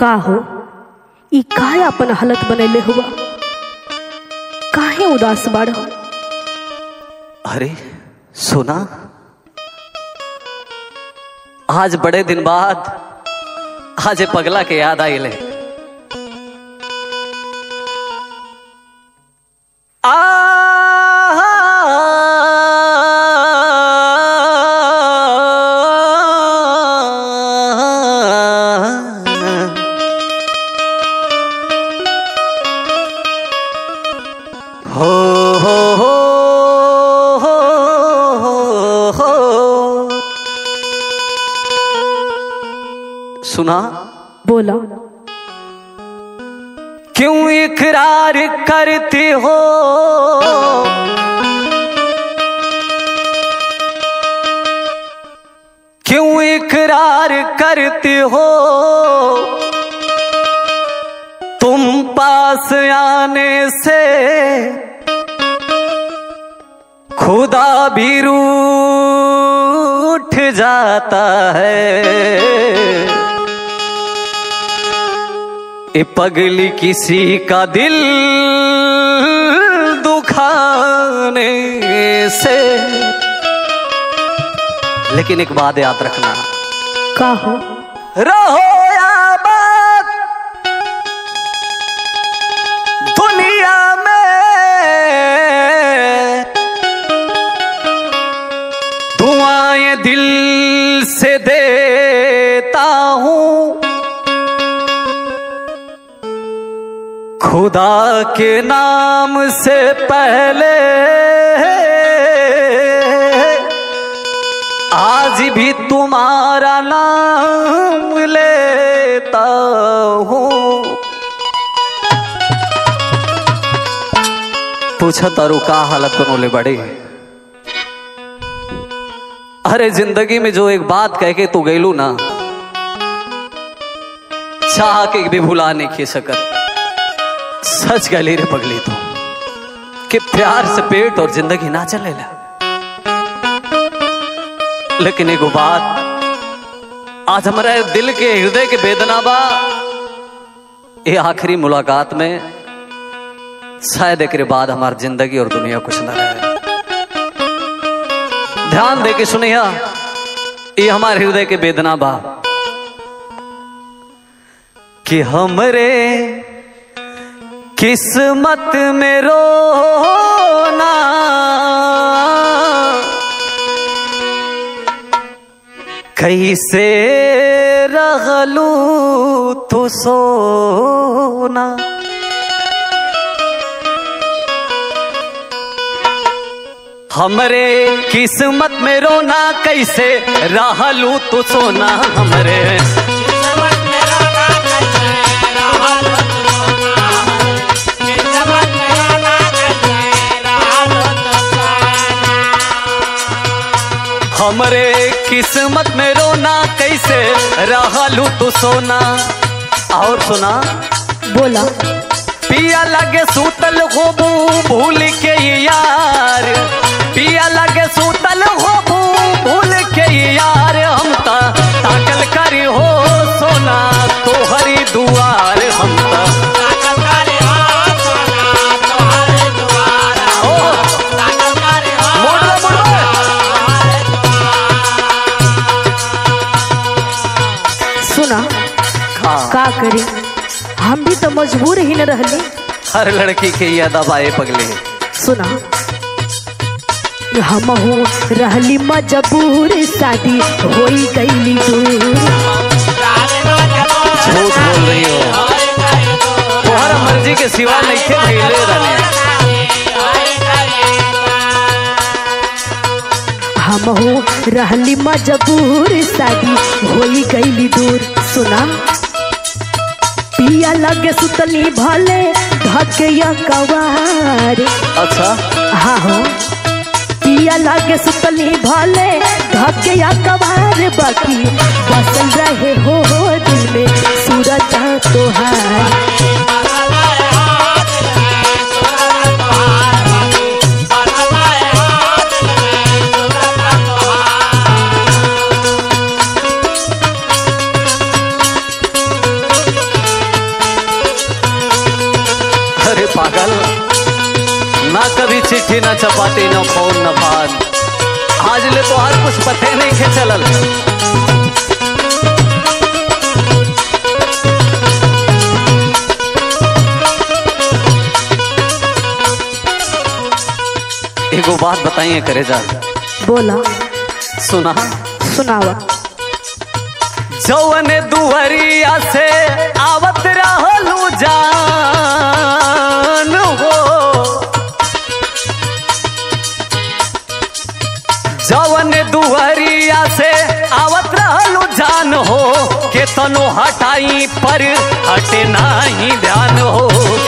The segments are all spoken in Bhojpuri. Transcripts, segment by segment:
का हो ई काहे अपन हालत बनैले हुआ, काहे उदास बाड़? अरे सुना, आज बड़े दिन बाद आज ये पगला के याद आई ले। सुना, बोला। क्यों इकरार करती हो, क्यों इकरार करती हो, तुम पास आने से खुदा भी रूठ जाता है। ए पगली किसी का दिल दुखाने से। लेकिन एक बात याद रखना, का हो? रहो आबाद दुनिया में, दुआएं दिल से देता हूँ, खुदा के नाम से पहले आज भी तुम्हारा नाम लेता हूँ। पूछा तारू का हालत बनोले बड़े। अरे जिंदगी में जो एक बात कह के तू गैलू ना, चाह के भी भुला नहीं खी सकत। सच गली रे पगली तो कि प्यार से पेट और जिंदगी ना चलेला। लेकिन एगो बात आज हमारे दिल के हृदय के वेदना बा, ये आखिरी मुलाकात में शायद एक बाद हमारी जिंदगी और दुनिया कुछ न रहे। ध्यान दे के सुनिया, ये हमारे हृदय के वेदना बा कि हमरे किस्मत में रोना कैसे रहलू तू सोना। हमरे किस्मत में रोना कैसे रहलू तू सोना। हमरे हमरे किस्मत में रोना कैसे रहलू तू सोना। और सुना, बोला। पिया लगे सूतल होबू भूल के यार, पिया लगे सूतल होबू भूल के यार। हम ताकल करी हो सोना तोहरी दुआर, हम का करी, हम भी तो मजबूर ही न रहले। हर लड़की के ये अदा बाए पगले। सुना, हम हो रहली मजबूर, शादी होई गईली दूर। झूठ बोल रही हो, तुम्हारा मर्जी के सिवा नहीं थे भइले रहने। हम हो रहली मजबूर, शादी होई गईली दूर। सुना, पिया लगे सुतली भले धकया कवार। अच्छा, हाँ हो, पिया लगे सुतली भले धकया कवार। बाकी बसल रहे हो दिल में सूरज तोहार। पागल, ना कभी चिट्ठी ना चपाती ना फोन ना बात, आज ले तो हर कुछ पते नहीं खे चलल। एगो बात बताइए करे जा। बोला। सुना। सुनावा। जौन दुहरिया से आवत रहलू जान हो, जौन दुहरिया से आवत रहलू जान हो, केतनो हटाई पर हटे नाही ध्यान हो।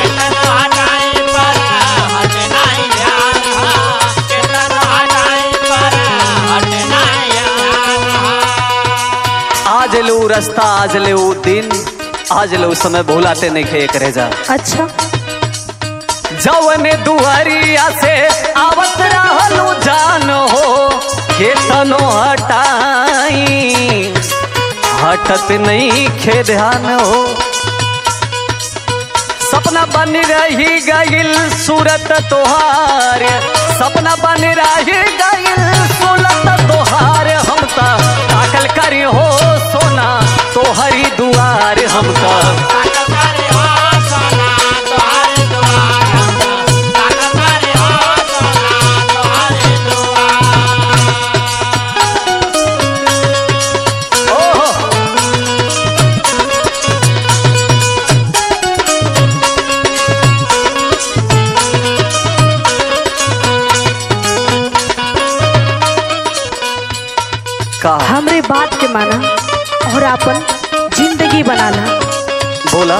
आज ले वो रास्ता, आज ले वो दिन, आज ले वो समय भूलाते नहीं खे करे जा। अच्छा। जौन दुहरिया से आवत रहलू जान हो, केतनो हटाई हटत नहीं खे ध्यान हो। सपना बन रही गइल सूरत तोहार, सपना बन रही गइल सूरत तोहार, हम ताकल करी हो सोना तोहरी दुआर, हम हमरे बात के माना और अपन जिंदगी बनाना। बोला।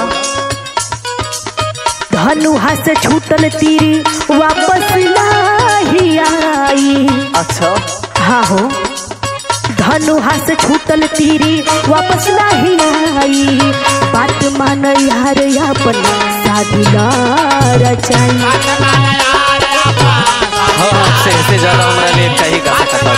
धनुहा से छूटल तीरी वापस नहीं आई। अच्छा। हाँ हो। धनुहा से छूटल तीरी वापस नहीं आई, बात मान यार अपन शादी ना रचाई। हाँ, से ज्यादा हमारा लिए चाहिए का सकता।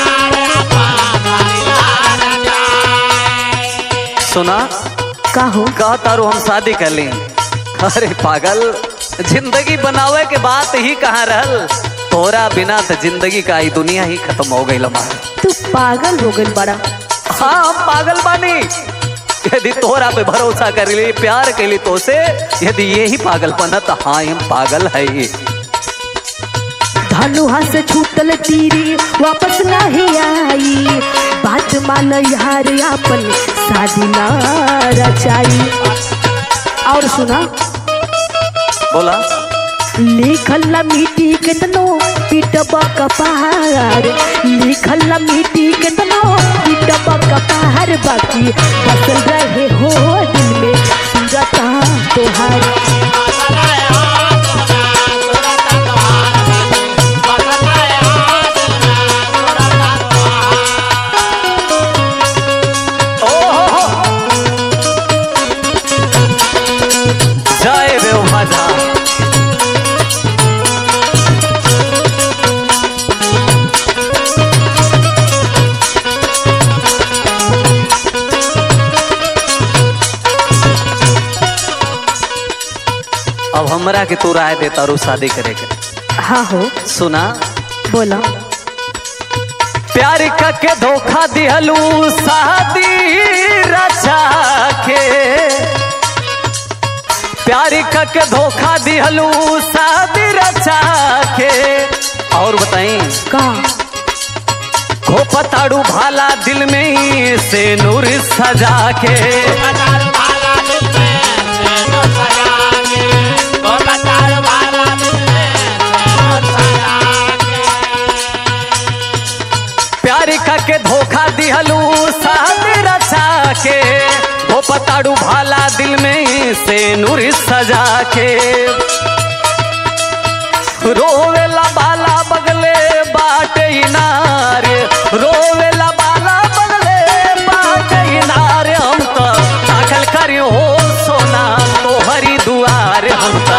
सुना। कहो। कहा तारू हम शादी कर ली। अरे पागल, जिंदगी बनावे के बात ही कहाँ रहल, तोरा बिना तो जिंदगी का ही दुनिया ही खत्म हो गई हमारा। तू पागल हो गई बड़ा। हाँ, हम पागल बानी। यदि तोरा पे भरोसा कर ली, प्यार के लिए तो से, यदि यही पागल बना तो हाँ हम पागल है। धनुहा से छूटल तीरी वापस नहीं आई, बात मान यार अपन शादी ना रचाई। और सुना। बोला। लिखल मिट्टी केतनो पीटब कपार, लिखल मिट्टी केतनो पीटब कपार, बाकी बसल रहे हो दिल में सूरत तोहार। अब हमरा के तू राय देता रू शादी करे के। हाँ हो। सुना। बोला। प्यार के धोखा दिहलू शादी रचा के, प्यार के धोखा दिहलू शादी रचा के। और बताई का खो पताड़ू भाला दिल में से नूर सजा के। प्यार के धोखा दिहलू शादी रचा के, वो पताड़ू भाला दिल में से नूर सजा के। रोवेला बाला बगले बाटे इनार, रोवेला बाला बगले बाटे इनार, हम तो दाखिल करी हो सोना तोहरी दुआर, हम तो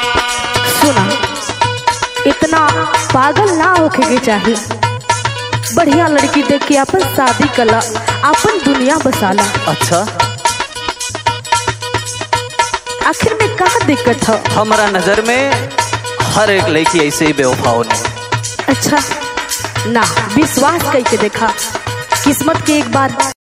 पागल ना होके के चाहिए। बढ़िया लड़की देख के अपन शादी कला, अपन दुनिया बसाला। अच्छा, आखिर में का दिक्कत है? हमारा नजर में हर एक लड़की ऐसे ही बेवफा होने। अच्छा ना, विश्वास करके देखा, किस्मत के एक बार